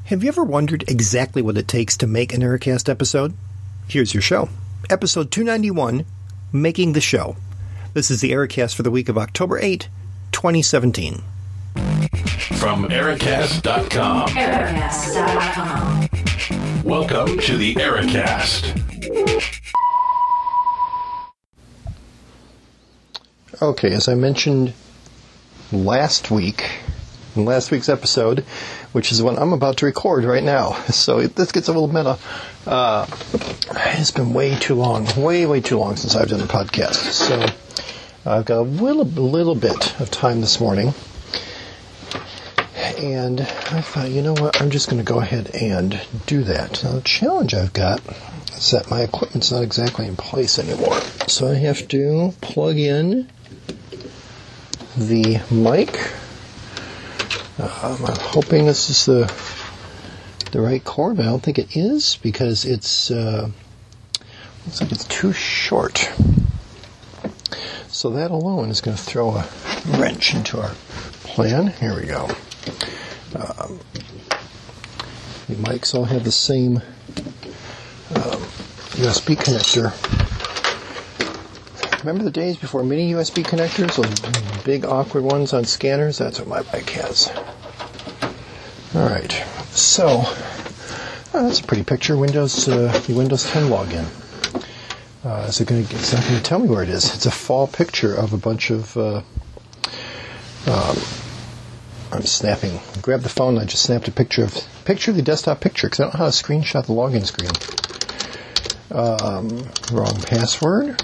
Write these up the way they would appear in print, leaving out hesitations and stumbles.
Have you ever wondered exactly what it takes to make an Ericast episode? Here's your show. Episode 291, Making the Show. This is the Ericast for the week of October 8, 2017. From Ericast.com. Ericast.com. Welcome to the Ericast. Okay, as I mentioned last week, in last week's episode, which is what I'm about to record right now, so this gets a little meta. It's been way too long since I've done a podcast, so I've got a little bit of time this morning, and I thought, you know what, I'm just going to go ahead and do that. Now, the challenge I've got is that my equipment's not exactly in place anymore, so I have to plug in the mic. I'm hoping this is the right cord, but I don't think it is because it's looks like it's too short. So that alone is going to throw a wrench into our plan. Here we go. The mics all have the same USB connector. Remember the days before mini USB connectors, those big awkward ones on scanners? That's what my mic has. Alright, so that's a pretty picture. The Windows 10 login. It's not going to tell me where it is. It's a fall picture of a bunch of I'm snapping. I grabbed the phone and I just snapped a picture of the desktop picture because I don't know how to screenshot the login screen. Wrong password.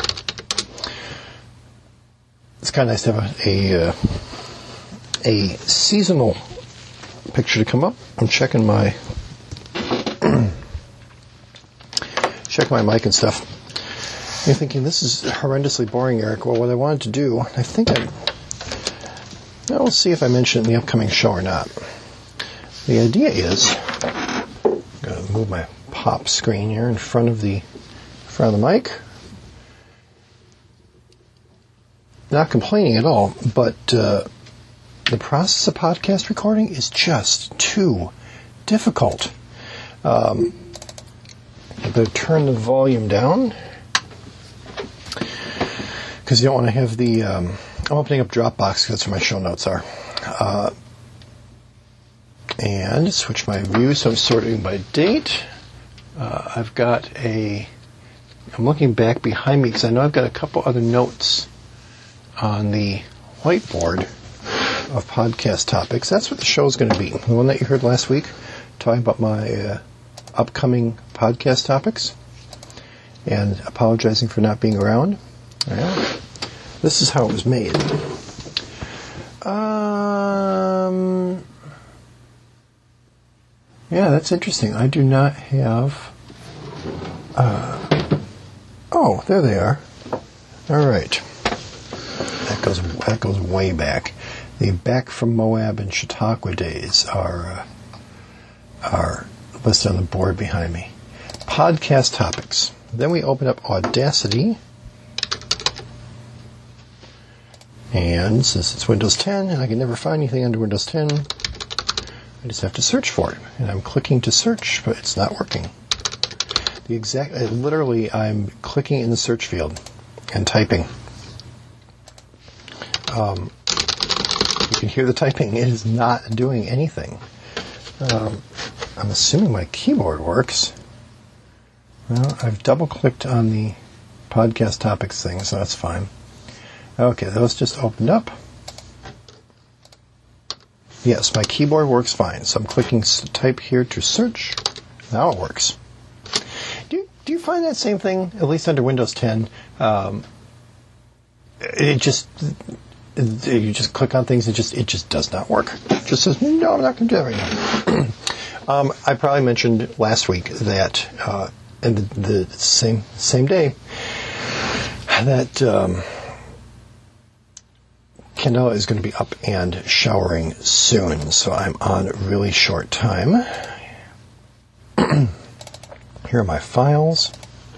It's kind of nice to have a seasonal picture to come up. I'm checking my mic and stuff. You're thinking, this is horrendously boring, Eric. Well, what I wanted to do, I think we'll see if I mention it in the upcoming show or not. The idea is, I'm going to move my pop screen here in front of the mic. Not complaining at all, but the process of podcast recording is just too difficult. I better turn the volume down because you don't want to have the... I'm opening up Dropbox because that's where my show notes are. And switch my view, so I'm sorting by date. I'm looking back behind me because I know I've got a couple other notes on the whiteboard of podcast topics. That's what the show is going to be. The one that you heard last week, talking about my upcoming podcast topics and apologizing for not being around. Yeah. This is how it was made. Yeah, that's interesting. I do not have... oh, there they are. All right. That goes way back. The Back from Moab and Chautauqua days are listed on the board behind me. Podcast topics. Then we open up Audacity. And since it's Windows 10 and I can never find anything under Windows 10, I just have to search for it. And I'm clicking to search, but it's not working. Literally, I'm clicking in the search field and typing. You can hear the typing. It is not doing anything. I'm assuming my keyboard works. Well, I've double-clicked on the podcast topics thing, so that's fine. Okay, those just opened up. Yes, my keyboard works fine. So I'm clicking type here to search. Now it works. Do you find that same thing, at least under Windows 10? You just click on things, it just does not work. It just says, no, I'm not going to do that right now. I probably mentioned last week that, and the same day, that Kendall is going to be up and showering soon, so I'm on really short time. Here are my files.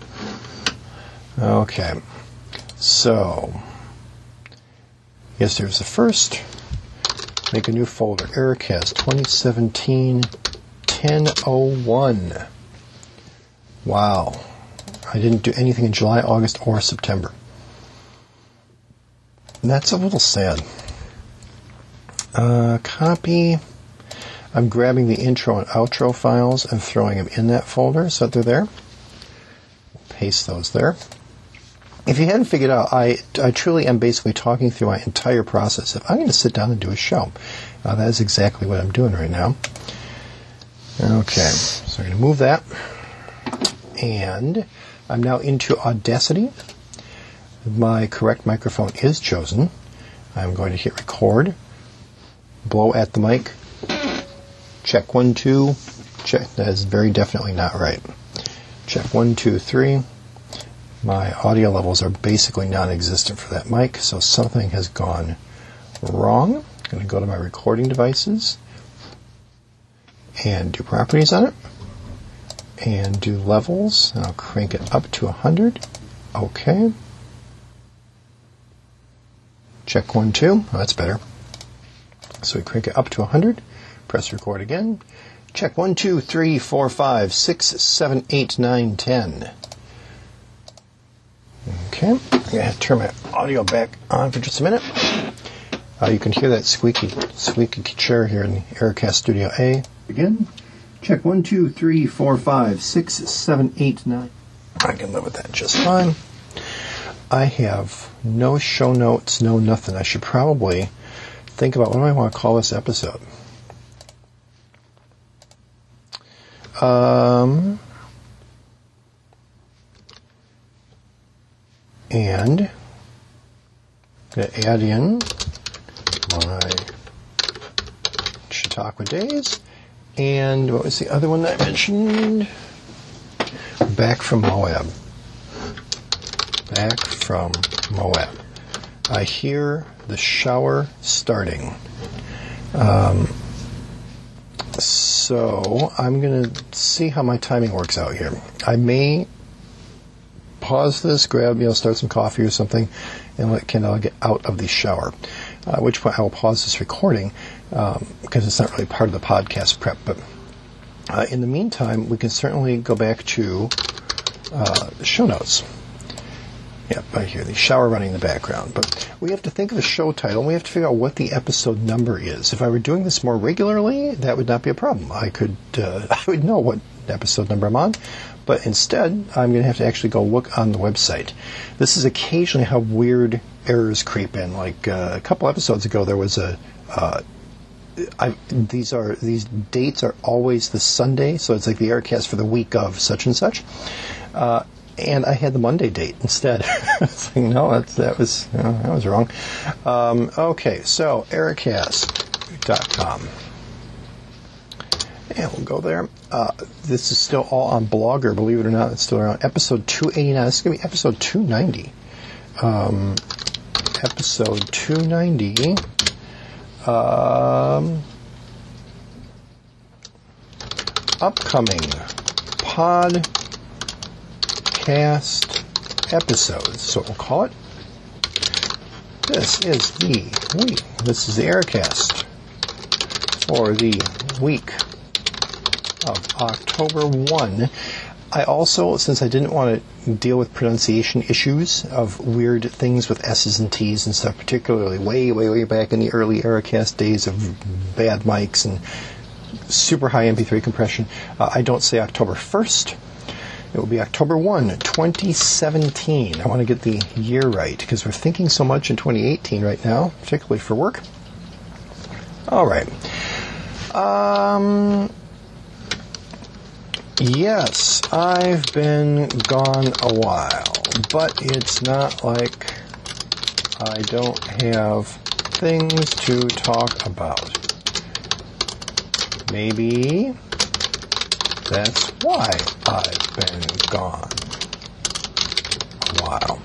Okay, so... Yes, there's the first. Make a new folder. Ericast 2017 10:01. Wow. I didn't do anything in July, August, or September. And that's a little sad. Copy. I'm grabbing the intro and outro files and throwing them in that folder so that they're there. Paste those there. If you hadn't figured out, I truly am basically talking through my entire process. If I'm going to sit down and do a show, that is exactly what I'm doing right now. Okay, so I'm going to move that. And I'm now into Audacity. My correct microphone is chosen. I'm going to hit record, blow at the mic, check 1, 2, check. That is very definitely not right. Check 1, 2, 3. My audio levels are basically non-existent for that mic, so something has gone wrong. I'm going to go to my recording devices and do properties on it and do levels. And I'll crank it up to 100. Okay. Check 1, 2. Oh, that's better. So we crank it up to 100. Press record again. Check 1, 2, 3, 4, 5, 6, 7, 8, 9, 10. Okay, I'm going to turn my audio back on for just a minute. You can hear that squeaky chair here in the Aircast Studio A. Again, check 1, 2, 3, 4, 5, 6, 7, 8, 9. I can live with that just fine. I have no show notes, no nothing. I should probably think about what do I want to call this episode. And I'm going to add in my Chautauqua Days. And what was the other one that I mentioned? Back from Moab. Back from Moab. I hear the shower starting. So I'm going to see how my timing works out here. I may pause this, grab, start some coffee or something, and let Kendall get out of the shower. At which point I will pause this recording because it's not really part of the podcast prep. But in the meantime, we can certainly go back to show notes. Yep, I hear the shower running in the background. But we have to think of a show title, and we have to figure out what the episode number is. If I were doing this more regularly, that would not be a problem. I would know what episode number I'm on. But instead, I'm going to have to actually go look on the website. This is occasionally how weird errors creep in. Like a couple episodes ago, there was these dates are always the Sunday, so it's like the Aircast for the week of such and such. And I had the Monday date instead. It's like, no, that was wrong. Okay, so Aircast.com. And we'll go there. This is still all on Blogger, believe it or not. It's still around episode 289. This is going to be episode 290. Episode 290. Upcoming podcast episodes. So we'll call it. This is the week. This is the Aircast for the week of October 1. I also, since I didn't want to deal with pronunciation issues of weird things with S's and T's and stuff, particularly way back in the early Aircast days of bad mics and super high MP3 compression, I don't say October 1st. It will be October 1, 2017. I want to get the year right because we're thinking so much in 2018 right now, particularly for work. All right. Yes, I've been gone a while, but it's not like I don't have things to talk about. Maybe that's why I've been gone a while.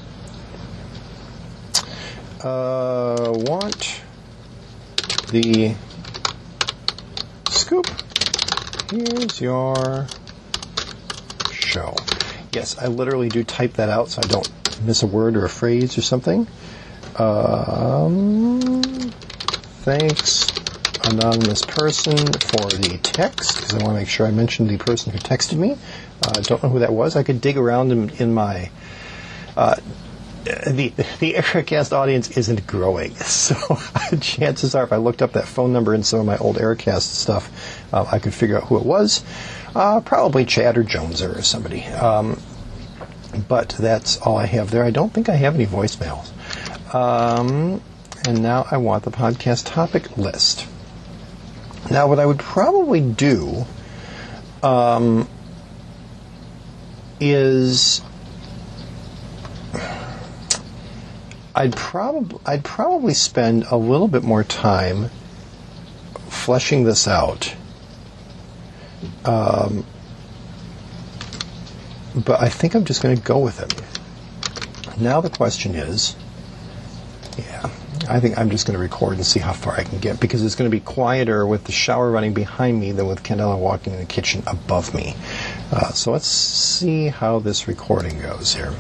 Want the scoop? Here's your show. Yes, I literally do type that out so I don't miss a word or a phrase or something. Thanks anonymous person for the text, because I want to make sure I mention the person who texted me. I don't know who that was. I could dig around in my... The Ericast audience isn't growing, so chances are if I looked up that phone number in some of my old Ericast stuff, I could figure out who it was. Probably Chad or Jones or somebody. But that's all I have there. I don't think I have any voicemails. And now I want the podcast topic list. Now, what I would probably do is I'd probably spend a little bit more time fleshing this out. But I think I'm just going to go with it. Now the question is, I think I'm just going to record and see how far I can get, because it's going to be quieter with the shower running behind me than with Candela walking in the kitchen above me. So let's see how this recording goes here.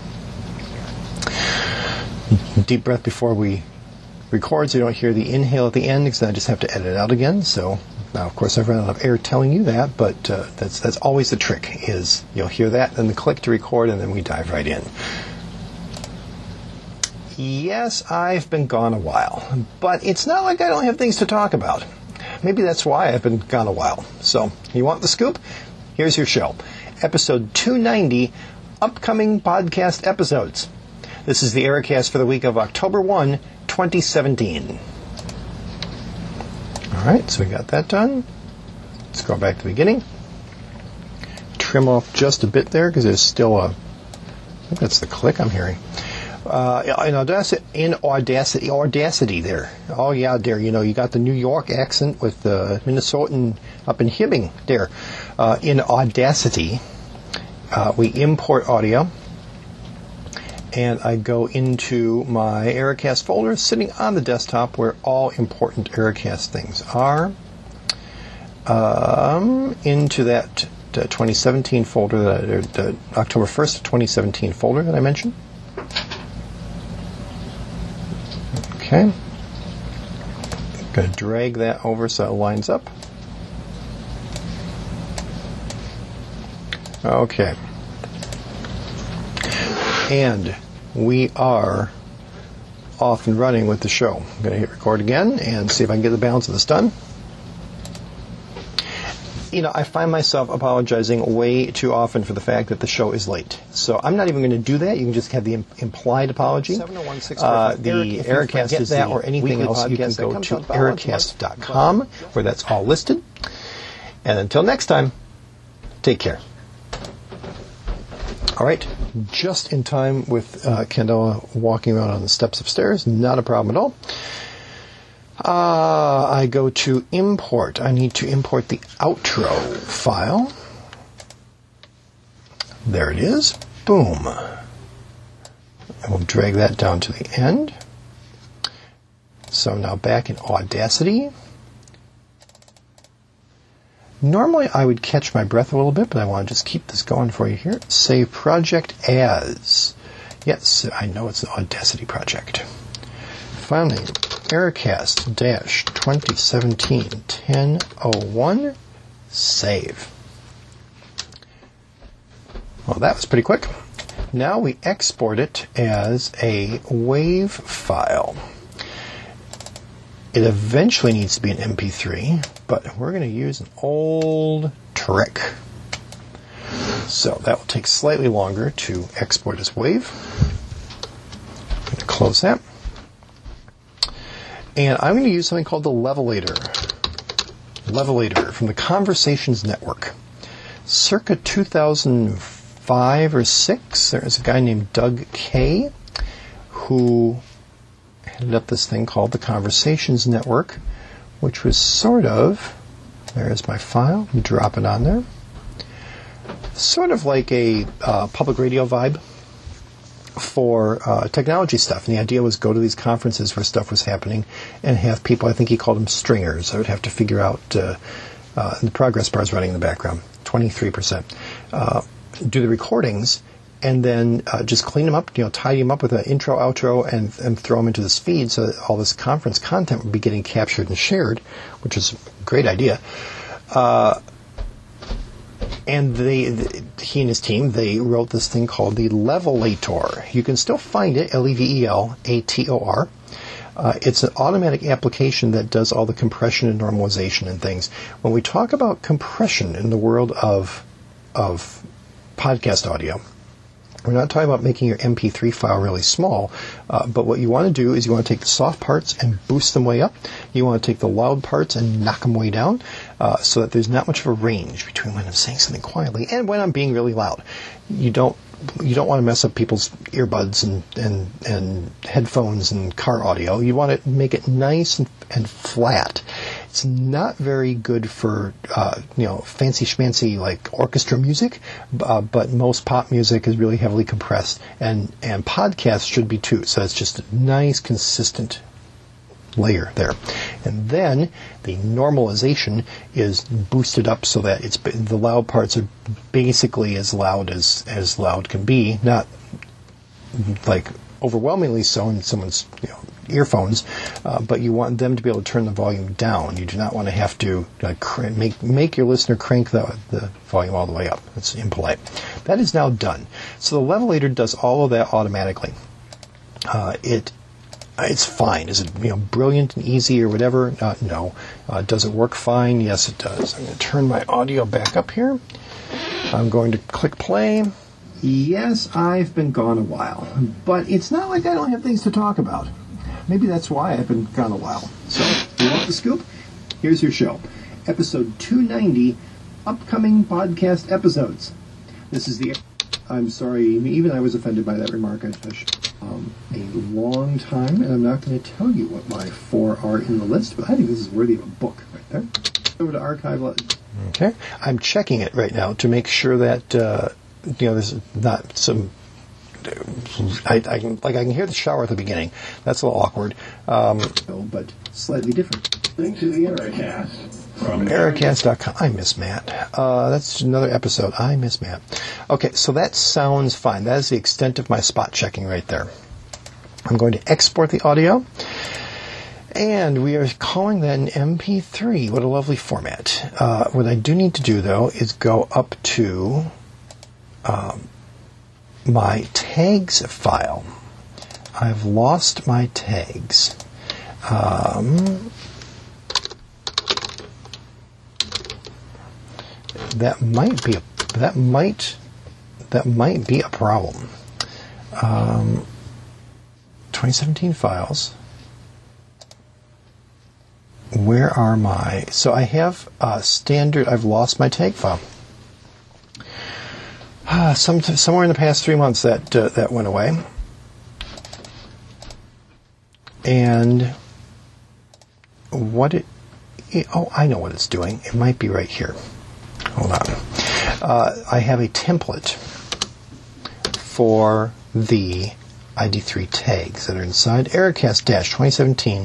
Deep breath before we record so you don't hear the inhale at the end, because then I just have to edit it out again. So now, of course, I've run out of air telling you that, but that's always the trick, is you'll hear that, then the click to record, and then we dive right in. Yes, I've been gone a while, but it's not like I don't have things to talk about. Maybe that's why I've been gone a while. So, you want the scoop? Here's your show. Episode 290, upcoming podcast episodes. This is the Ericast for the week of October 1, 2017. All right, so we got that done. Let's go back to the beginning. Trim off just a bit there, because there's still I think that's the click I'm hearing. In Audacity there. Oh, yeah, there. You got the New York accent with the Minnesotan up in Hibbing there. In Audacity, we import audio, and I go into my Ericast folder sitting on the desktop where all important Ericast things are. Into that 2017 folder, the October 1st, 2017 folder that I mentioned. Okay. I'm going to drag that over so it lines up. Okay. And we are off and running with the show. I'm going to hit record again and see if I can get the balance of this done. I find myself apologizing way too often for the fact that the show is late. So I'm not even going to do that. You can just have the implied apology. The Ericast is that or anything else, you can go to Ericast.com, where that's all listed. And until next time, take care. All right, just in time with Candela walking around on the steps upstairs. Not a problem at all. I go to import. I need to import the outro file. There it is. Boom. I will drag that down to the end. So now back in Audacity. Normally I would catch my breath a little bit, but I want to just keep this going for you here. Save project as. Yes, I know it's an Audacity project. File name, Ericast-2017-1001. Save. Well, that was pretty quick. Now we export it as a WAV file. It eventually needs to be an MP3, but we're going to use an old trick. So that will take slightly longer to export as WAV. I'm going to close that. And I'm going to use something called the Levelator. Levelator from the Conversations Network. Circa 2005 or 6, there's a guy named Doug Kay who headed up this thing called the Conversations Network, which was sort of, there's my file, drop it on there, sort of like a public radio vibe for technology stuff. And the idea was go to these conferences where stuff was happening and have people, I think he called them stringers. I would have to figure out, the progress bar is running in the background, 23%, do the recordings and then just clean them up, tidy them up with an intro, outro, and throw them into this feed so that all this conference content would be getting captured and shared, which is a great idea. And he and his team, they wrote this thing called the Levelator. You can still find it, Levelator. It's an automatic application that does all the compression and normalization and things. When we talk about compression in the world of podcast audio, we're not talking about making your MP3 file really small, but what you want to do is you want to take the soft parts and boost them way up. You want to take the loud parts and knock them way down, so that there's not much of a range between when I'm saying something quietly and when I'm being really loud. You don't want to mess up people's earbuds and headphones and car audio. You want to make it nice and flat. It's not very good for fancy schmancy like orchestra music, but most pop music is really heavily compressed, and podcasts should be too. So it's just a nice, consistent layer there. And then the normalization is boosted up so that the loud parts are basically as loud as loud can be, not like overwhelmingly so in someone's earphones, but you want them to be able to turn the volume down. You do not want to have to make your listener crank the volume all the way up. It's impolite. That is now done. So the Levelator does all of that automatically. It's fine. Is it brilliant and easy or whatever? No. Does it work fine? Yes, it does. I'm going to turn my audio back up here. I'm going to click play. Yes, I've been gone a while, but it's not like I don't have things to talk about. Maybe that's why I've been gone a while. So, you want the scoop? Here's your show. Episode 290, upcoming podcast episodes. This is I'm sorry, even I was offended by that remark. I touched a long time, and I'm not going to tell you what my 4 are in the list, but I think this is worthy of a book right there. Over to archive. Okay. I'm checking it right now to make sure that, there's not some... I can hear the shower at the beginning. That's a little awkward. But slightly different. Link to the Ericast. From Ericast.com. I miss Matt. That's another episode. I miss Matt. Okay, so that sounds fine. That is the extent of my spot checking right there. I'm going to export the audio. And we are calling that an MP3. What a lovely format. What I do need to do, though, is go up to my tags file. I've lost my tags. That might be a problem. 2017 files. Where are my... So I have standard... I've lost my tag file. Somewhere in the past 3 months that went away. And I know what it's doing. It might be right here. Hold on. I have a template for the ID3 tags that are inside Ericast-2017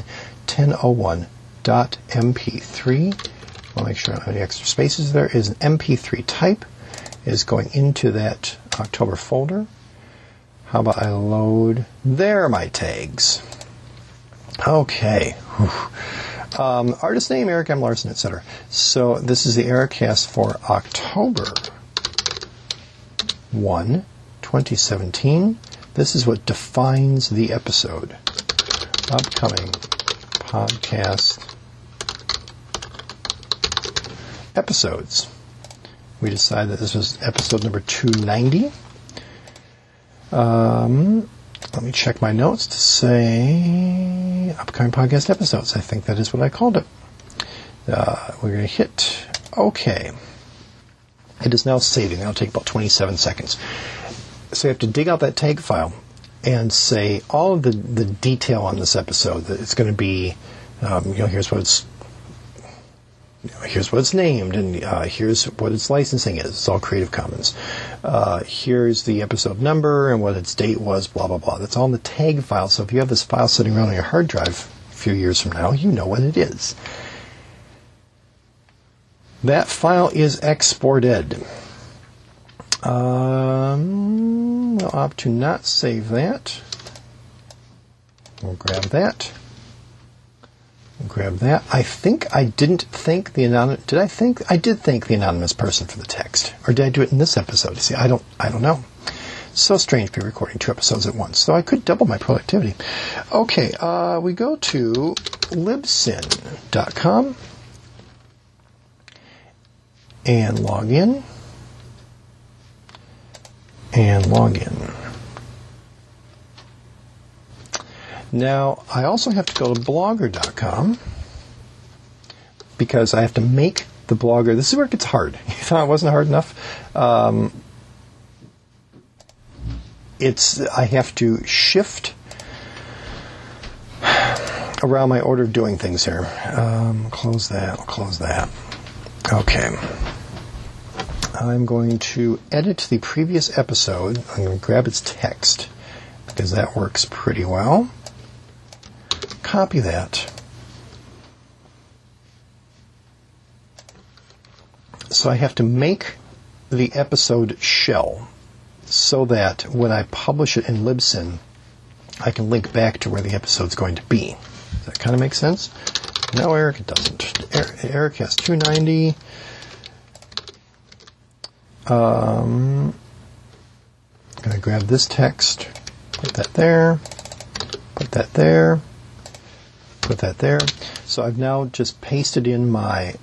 1001.mp3. I'll make sure I don't have any extra spaces. There is an MP3 type. Is going into that October folder. How about I load? There are my tags. Okay. Artist name, Eric M. Larson, etc. So this is the Ericast for October 1, 2017. This is what defines the episode. Upcoming podcast episodes. We decided that this was episode number 290. Let me check my notes to say upcoming podcast episodes. I think that is what I called it. We're going to hit OK. It is now saving. That'll take about 27 seconds. So you have to dig out that tag file and say all of the detail on this episode. That it's going to be, here's what it's named, and here's what its licensing is. It's all Creative Commons. Here's the episode number and what its date was, blah, blah, blah. That's all in the tag file. So if you have this file sitting around on your hard drive a few years from now, you know what it is. That file is exported. We'll opt to not save that. We'll grab that. We'll grab that. I think I didn't thank the anonymous. Did I think? I did thank the anonymous person for the text. Or did I do it in this episode? See, I don't know. So strange to be recording 2 episodes at once. So I could double my productivity. Okay, we go to libsyn.com and log in. And log in. Now, I also have to go to blogger.com because I have to make the Blogger. This is where it gets hard. You thought it wasn't hard enough? I have to shift around my order of doing things here. Close that. Okay. I'm going to edit the previous episode. I'm going to grab its text because that works pretty well. Copy that. So I have to make the episode shell so that when I publish it in Libsyn, I can link back to where the episode's going to be. Does that kind of make sense? No, Eric, it doesn't. Eric has 290. I'm going to grab this text, put that there, put that there, put that there. So I've now just pasted in my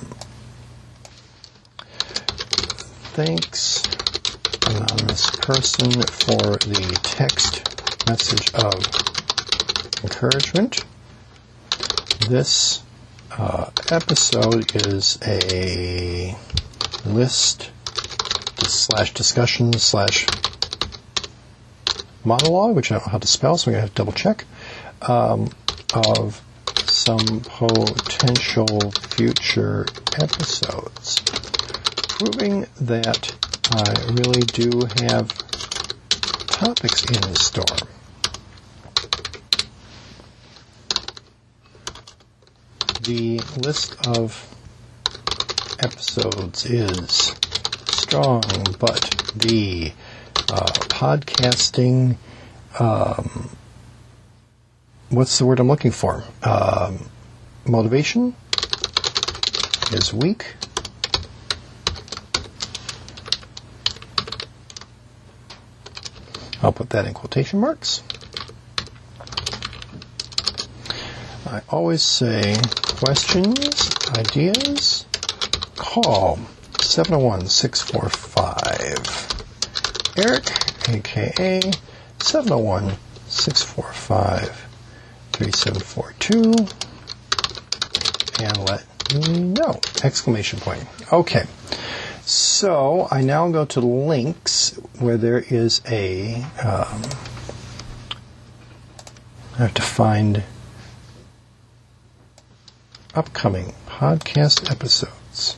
thanks, anonymous person, for the text message of encouragement. This episode is a list / discussion / monologue, which I don't know how to spell, so I'm going to have to double check, of some potential future episodes, proving that I really do have topics in store. The list of episodes is strong, but the podcasting, what's the word I'm looking for? Motivation is weak. I'll put that in quotation marks. I always say questions, ideas, call 701-645. Eric, a.k.a. 701-645-3742. And let me know! Exclamation point. Okay. So I now go to links where there is I have to find upcoming podcast episodes.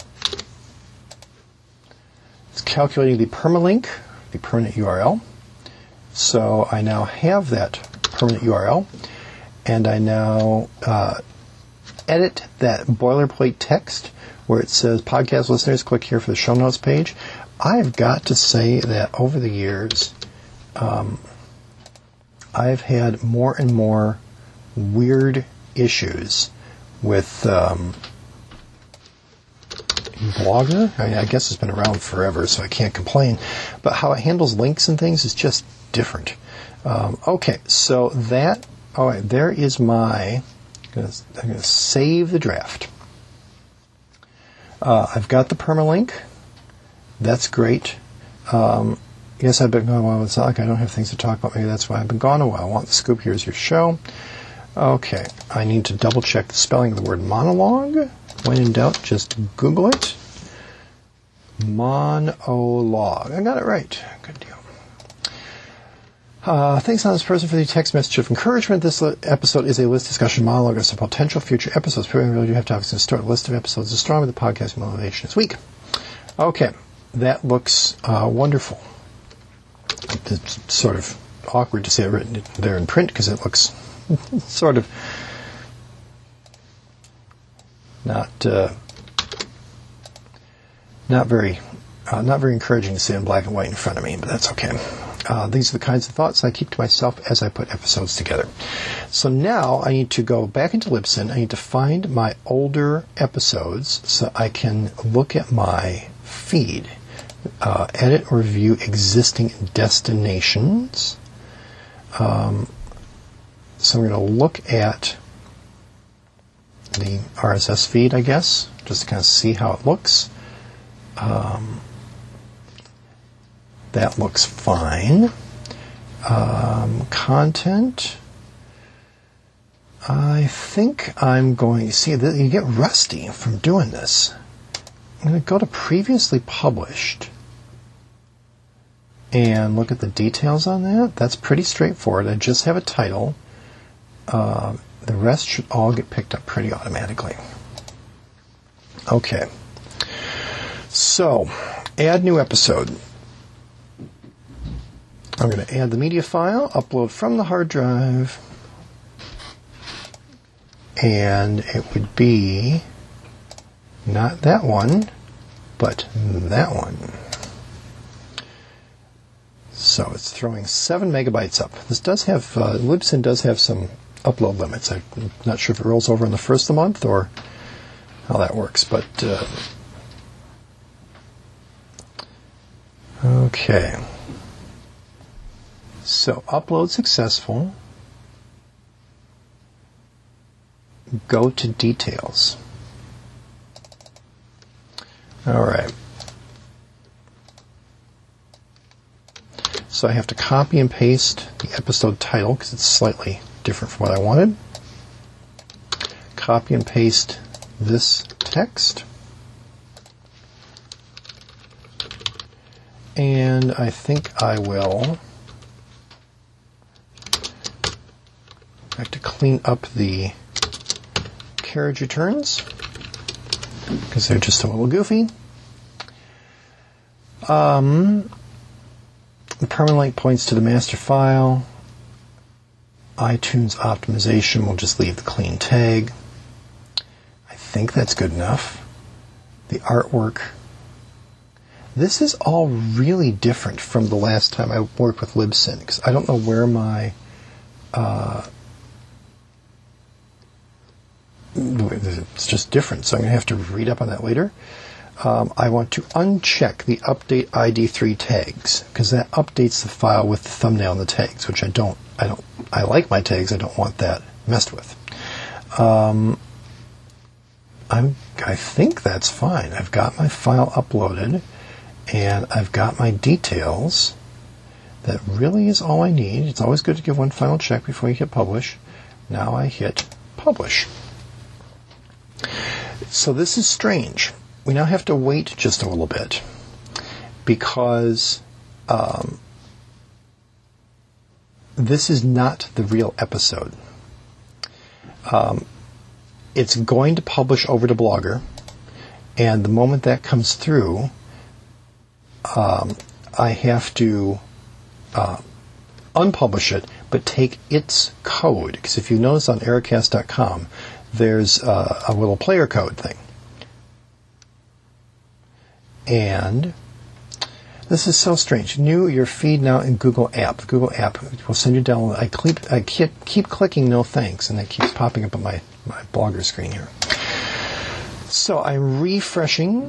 It's calculating the permalink, the permanent URL. So I now have that permanent URL, and I now edit that boilerplate text where it says podcast listeners, click here for the show notes page. I've got to say that over the years, I've had more and more weird issues with Blogger. I mean, I guess it's been around forever, so I can't complain. But how it handles links and things is just different. Okay, so that, all right, there is my, I'm going to save the draft. I've got the permalink. That's great. Yes, I've been gone a while. It's not like I don't have things to talk about. Maybe that's why I've been gone a while. I want the scoop. Here's your show. Okay, I need to double check the spelling of the word monologue. When in doubt, just Google it. Monologue. I got it right. Good deal. Thanks, anonymous person, for the text message of encouragement. This episode is a list discussion monologue of some potential future episodes. Proving we really do have topics in store. The list of episodes is strong with the podcast motivation this week. Okay, that looks wonderful. It's sort of awkward to see it written there in print because it looks sort of not very encouraging to see it in black and white in front of me, but that's okay. These are the kinds of thoughts I keep to myself as I put episodes together. So now I need to go back into Libsyn. I need to find my older episodes so I can look at my feed, edit or view existing destinations. So I'm going to look at the RSS feed, I guess, just to kind of see how it looks. That looks fine. Content. I think I'm going to see that you get rusty from doing this. I'm going to go to previously published and look at the details on that. That's pretty straightforward. I just have a title. The rest should all get picked up pretty automatically. Okay. So, add new episode. I'm going to add the media file, upload from the hard drive, and it would be not that one, but that one. So it's throwing 7 megabytes up. This does have, Libsyn does have some upload limits. I'm not sure if it rolls over in the first of the month or how that works, but okay. So, upload successful. Go to details. All right. So I have to copy and paste the episode title because it's slightly different from what I wanted. Copy and paste this text. And I think I will have to clean up the carriage returns because they're just a little goofy. The permanent link points to the master file. iTunes optimization will just leave the clean tag. I think that's good enough. The artwork. This is all really different from the last time I worked with Libsyn because I don't know where my it's just different, so I'm going to have to read up on that later. I want to uncheck the update ID3 tags because that updates the file with the thumbnail and the tags, which I like my tags. I don't want that messed with. I think that's fine. I've got my file uploaded and I've got my details. That really is all I need. It's always good to give one final check before you hit publish. Now I hit publish. So this is strange. We now have to wait just a little bit because this is not the real episode. It's going to publish over to Blogger, and the moment that comes through, I have to unpublish it, but take its code. Because if you notice on Ericast.com, there's a little player code thing. And this is so strange. Your feed now in Google App. Google App will send you down. I keep clicking no thanks, and that keeps popping up on my Blogger screen here. So I'm refreshing.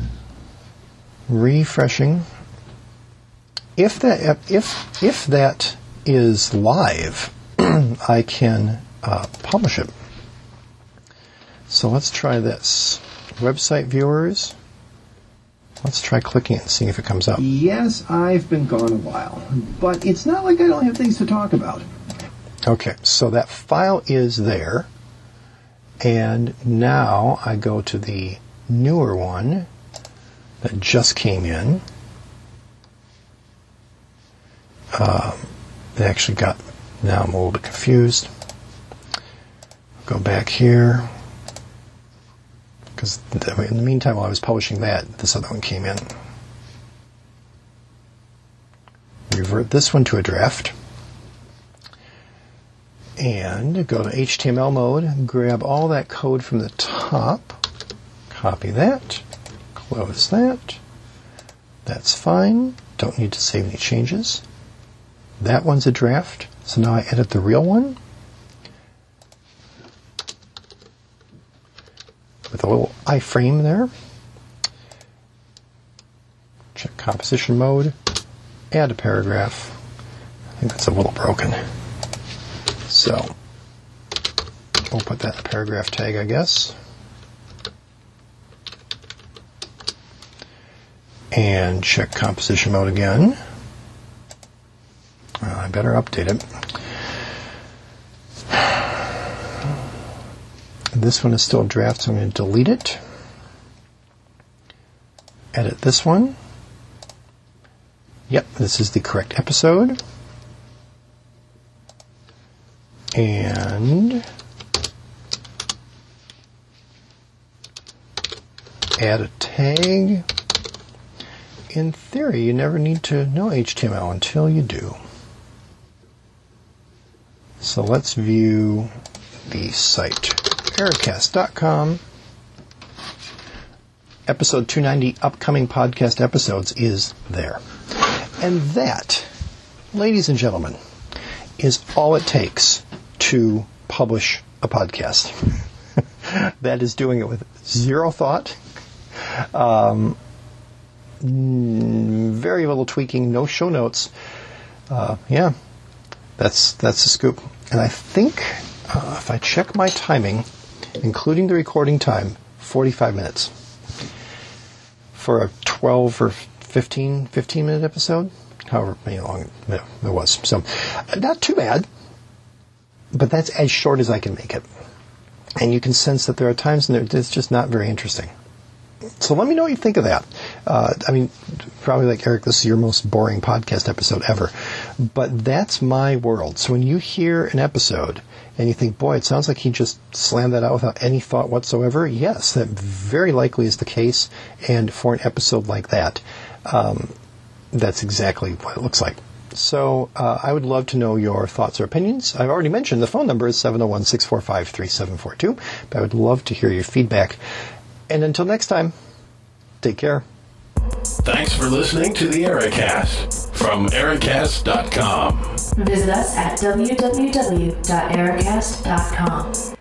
If that is live, I can publish it. So let's try this. Website viewers. Let's try clicking it and seeing if it comes up. Yes, I've been gone a while, but it's not like I don't have things to talk about. Okay, so that file is there, and now I go to the newer one that just came in. It actually got, now I'm a little bit confused. Go back here. Because in the meantime, while I was publishing that, this other one came in. Revert this one to a draft. And go to HTML mode, grab all that code from the top, copy that, close that. That's fine. Don't need to save any changes. That one's a draft. So now I edit the real one with a little iframe there. Check composition mode. Add a paragraph. I think that's a little broken. So we'll put that in the paragraph tag, I guess. And check composition mode again. Well, I better update it. This one is still a draft, so I'm going to delete it. Edit this one. Yep, this is the correct episode. And add a tag. In theory, you never need to know HTML until you do. So let's view the site. Ericast.com. Episode 290, upcoming podcast episodes, is there. And that, ladies and gentlemen, is all it takes to publish a podcast. That is doing it with zero thought. Very little tweaking, no show notes. Yeah, that's the scoop. And I think if I check my timing, including the recording time, 45 minutes for a 12 or 15-minute episode, however many long it was. So not too bad, but that's as short as I can make it. And you can sense that there are times in there it's just not very interesting. So let me know what you think of that. I mean, probably like, Eric, this is your most boring podcast episode ever. But that's my world. So when you hear an episode and you think, boy, it sounds like he just slammed that out without any thought whatsoever, yes, that very likely is the case. And for an episode like that, that's exactly what it looks like. So I would love to know your thoughts or opinions. I've already mentioned the phone number is 701-645-3742, but I would love to hear your feedback. And until next time, take care. Thanks for listening to the Ericast from Ericast.com. Visit us at www.ericast.com.